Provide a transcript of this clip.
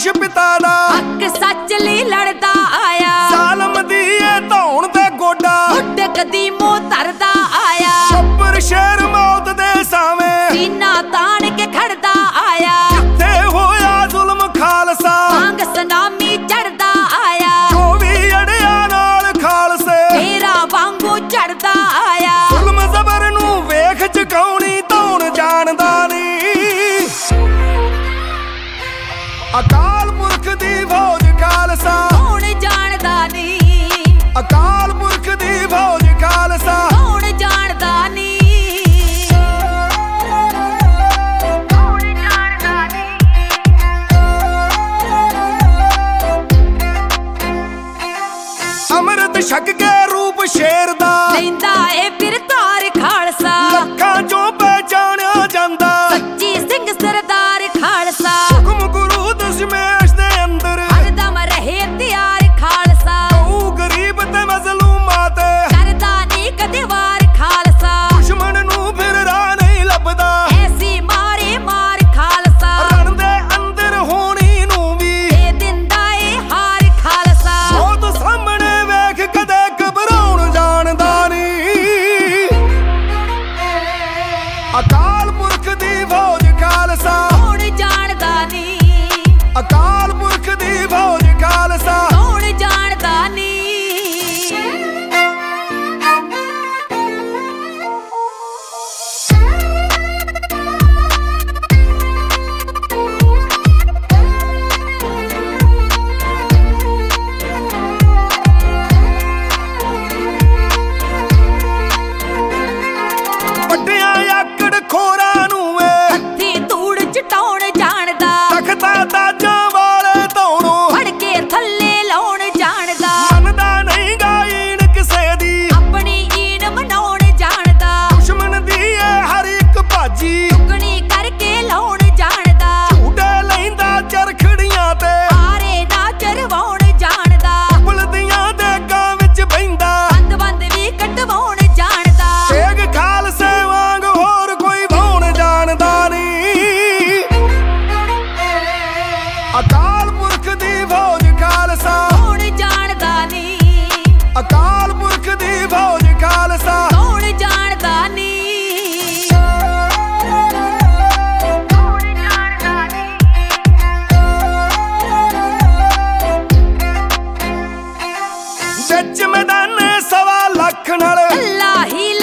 ਆਦਰਸ਼ ਪਿਤਾ ਦਾ ਹੱਕ ਸੱਚ ਲਈ ਲੜਦਾ ਆਇਆ। ਜ਼ਾਲਮ ਦੀ ਇਹ ਧੌਣ ਤੇ ਗੋਡਾ ਉੱਡ ਕਦੀ ਮੂੰਹ ਧਰਦਾ ਆਇਆ। ਉੱਪਰ ਸ਼ੇਰ ਮੌਤ ਦੇ ਸਾਵੇਂ ਸੀਨਾ ਤਾਣ ਕੇ ਖੜਦਾ ਆਇਆ। ਜਿੱਥੇ ਹੋਇਆ ਜ਼ੁਲਮ ਖਾਲਸਾ ਮੰਗ ਸਨਾਮੀ ਚੜਦਾ ਆਇਆ। 24 ਅੜਿਆਂ ਨਾਲ ਖਾਲਸੇ ਤੇਰਾ ਵਾਂਗੂ ਚੜਦਾ ਆਇਆ। ਜ਼ੁਲਮ ਜ਼ਬਰ ਨੂੰ ਵੇਖ ਚੁਕਾਉਣੀ ਧੌਣ ਜਾਣਦਾ ਨੀ। ਅਕਾਲ ਪੁਰਖ ਦੀ ਫੌਜ ਖਾਲਸਾ ਕੌਣ ਜਾਣਦਾ ਨੀ। ਅਕਾਲ ਪੁਰਖ ਦੀ ਫੌਜ ਖਾਲਸਾ ਕੌਣ ਜਾਣਦਾ ਨੀ। ਕੌਣ ਜਾਣਦਾ ਨੀ। ਅੰਮ੍ਰਿਤ ਛਕ ਕੇ ਰੂਪ ਸ਼ੇਰ ਦਾ ਲੈਂਦਾ ਏ ਫਿਰ ਤਾਰ ਖਾਲਸਾ। ਲੱਖਾਂ ਚੋਂ ਪਹਿਚਾਣਿਆ ਜਾਂਦਾ ਸੱਚੀ ਸਿੰਘ ਸਰਦਾਰ ਖਾਲਸਾ। ਹੁਕਮ ਗੁਰੂ ਦਸ਼ਮੇਸ਼ ਦੇ ਅੰਦਰ ਹਰਦਮ ਰਹੇ ਤਿਆਰ ਖਾਲਸਾ। ਉਹ ਗਰੀਬ ਤੇ ਮਜ਼ਲੂਮਾਂ ਤੇ ਕਰਦਾ ਨੀ ਕਦੇ ਵਾਰ ਖਾਲਸਾ। ਦੁਸ਼ਮਣ ਨੂੰ ਫਿਰ ਰਾਹ ਨਹੀਂ ਲੱਭਦਾ ਐਸੀ ਮਾਰੇ ਮਾਰ ਖਾਲਸਾ। ਰਣ ਦੇ ਅੰਦਰ ਹੋਣੀ ਨੂੰ ਵੀ ਦੇ ਦਿੰਦਾ ਏ ਹਾਰ ਖਾਲਸਾ। ਮੌਤ ਸਾਹਮਣੇ ਵੇਖ ਕਦੇ ਘਬਰਾਉਣ ਜਾਣਦਾ ਨੀ। ਅਕਾਲ ਪੁਰਖ ਦੀ ਫੌਜ ਖਾਲਸਾ ਕੌਣ ਜਾਣਦਾ ਨੀ। ਅਕਾਲ ਪੁਰਖ ਦੀ ਫੌਜ ਖਾਲਸਾ ਕੌਣ ਜਾਣਦਾ ਨੀ। ਵੱਡਿਆਂ ਆਕੜ ਖੋਰਾਂ ਨੂੰ ਵੇ ਹੱਥੀ ਧੂੜ ਚਟਾਉਣ ਜਾਣਦਾ। ਤਖਤਾਂ ਤਾਜਾਂ ਵਾਲੇ ਧੌਣੋਂ ਫੜ ਕੇ ਥੱਲੇ ਲਾਉਣ ਜਾਣਦਾ। ਮੰਨਦਾ ਨਹੀਂ ਗਾਇਨ ਕਿਸੇ ਦੀ ਆਪਣੀ ਈਨ ਮਨਾਉਣ ਜਾਣਦਾ। ਦੁਸ਼ਮਣ ਦੀ ਏ ਹਰ ਇੱਕ ਭਾਜੀ ਟੁਕਣੀ ਕਰਕੇ ਲਾਉਣ ਜਾਣਦਾ। ਝੂਟੇ ਲੈਂਦਾ ਚਰਖੜੀਆਂ ਤੇ ਆਰੇ ਨਾ ਚਰਵਾਉਣ ਜਾਣਦਾ। ਬਲਦੀਆਂ ਦੇਗਾਂ ਵਿੱਚ ਬਹਿੰਦਾ ਬੰਦ ਬੰਦ ਵੀ ਕਟਵਾਉਣ ਜਾਣਦਾ। ਤੇਗ ਖਾਲਸੇ ਵਾਂਗ ਹੋਰ ਕੋਈ ਵਾਉਣ ਜਾਣਦਾ ਨੀ। ਅਕਾਲ ਪੁਰਖ ਦੀ ਫੌਜ ਖਾਲਸਾ ਕੌਣ ਜਾਣਦਾ ਨੀ। ਅਕਾਲ ਪੁਰਖ ਦੀ ਫੌਜ ਖਾਲਸਾ ਕੌਣ ਜਾਣਦਾ ਨੀ। ਕੌਣ ਜਾਣਦਾ ਨੀ। ਵਿੱਚ ਮੈਦਾਨੇ 1.25 ਲੱਖ ਨਾਲ ਅੱਲਾ ਹੀ